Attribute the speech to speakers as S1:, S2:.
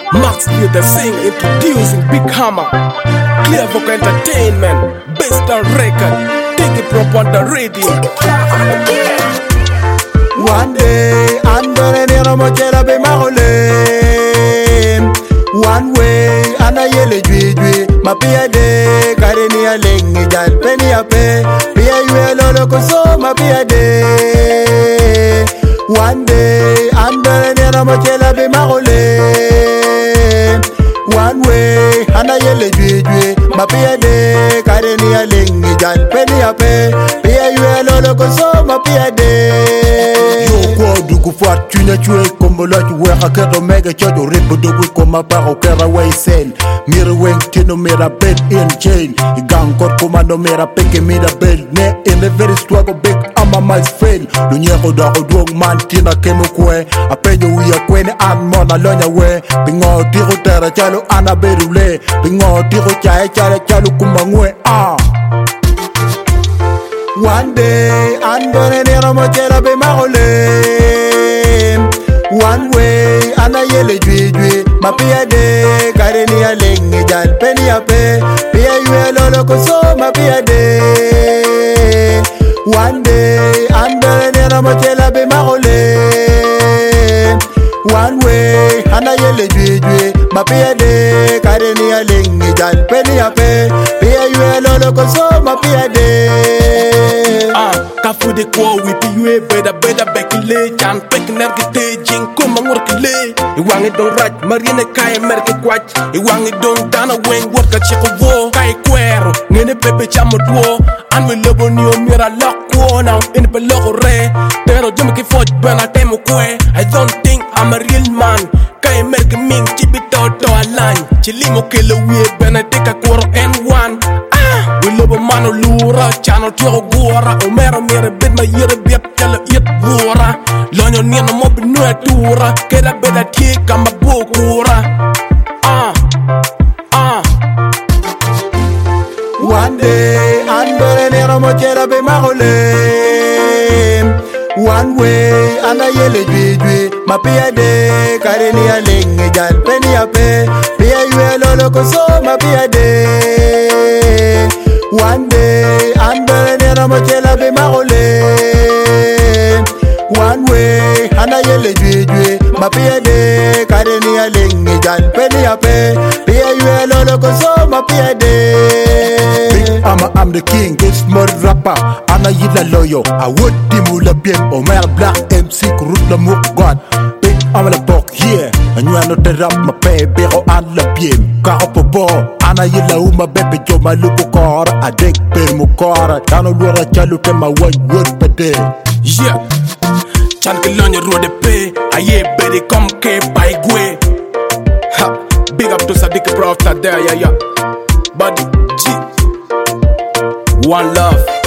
S1: Max Lee the Sing introducing Big Hammer. Clear Vocal Entertainment, based on record. Take it from on the radio.
S2: One day, I'm gonna need a mochela be mahole. One way, ana yele jwi mapia de kareni ya lengi jal peni ya pe pia yue lolo koso mapia de. One day, I'm gonna need a mochela be mahole. One way, ana yele jwi mapia de kareni ya lengi jal peni ya pe pia yue lolo koso mapia de. Dugu fortune chue como la chue hakero mega chodo ripo dugu como paro kera way sell mira weng tino mira bed in jail gang kor komando mira peke mira bed ne in the very struggle big ama my fail lunyeko da odwong man tina kemo kwe apejo wiya kwene an mona lonya we bingo tiro tera chalo ana berule bingo tiro chae chalo kumangwe One day, I'm gonna need a mochela be mahole. One way, ana yele jwi mapia de kareni ya lengi jal peni ya pe pia yue lolo koso mapia de. One day, I'm gonna need a mochela be mahole. One way, ana yele jwi mapia de kareni ya lengi jal peni ya pe pia yue lolo koso mapia de.
S1: Kafu de kwa wipi yue beda bekile chan pek nergite jing kuma ngorkile iwangi don raj marine kaya merke kwach iwangi don dana weng worka cheko vo kai kwero ngene bebe chamo duo anwe lobo ni o mira lokwo now in pe loko re pero jump ki foj bana temo kwe I don't think I'm a real man kaya merke ming chibito to align chilimo kele wie bena tika kworo N1 we love a mano lura, channel tiro gora Omero mire bid ma yere biep tele yet gora Lonyo nina mobi nue tura Keda beda tika ma bukura
S2: One day, I'm gonna need a mochela be mahole. One way, ana yele jwi mapia de kareni ya lengi jal peni ya pe pia yue lolo koso mapia de. One day, I'm gonna need a mochela be mahole. One way, ana yele jwi mapia de kareni ya lengi jal peni ya pe pia yue lolo koso mapia de. I'm the king, this mud rapper. Ana yila loyo, I would dimula bien. Omer black MC, kurut la muk god. Big I'm the bok here, and you are not the rap my baby or an la bien. Car up a ball, ana yila uma baby jo my lupo car. I drink per mu car. Tano lura chalu ke ma one word per day.
S1: Yeah, chan ke lonyo rode pe. Aye bedi kom ke bai gwe. Ha, big up to Sadiq Prof there, yeah. Buddy G. One love.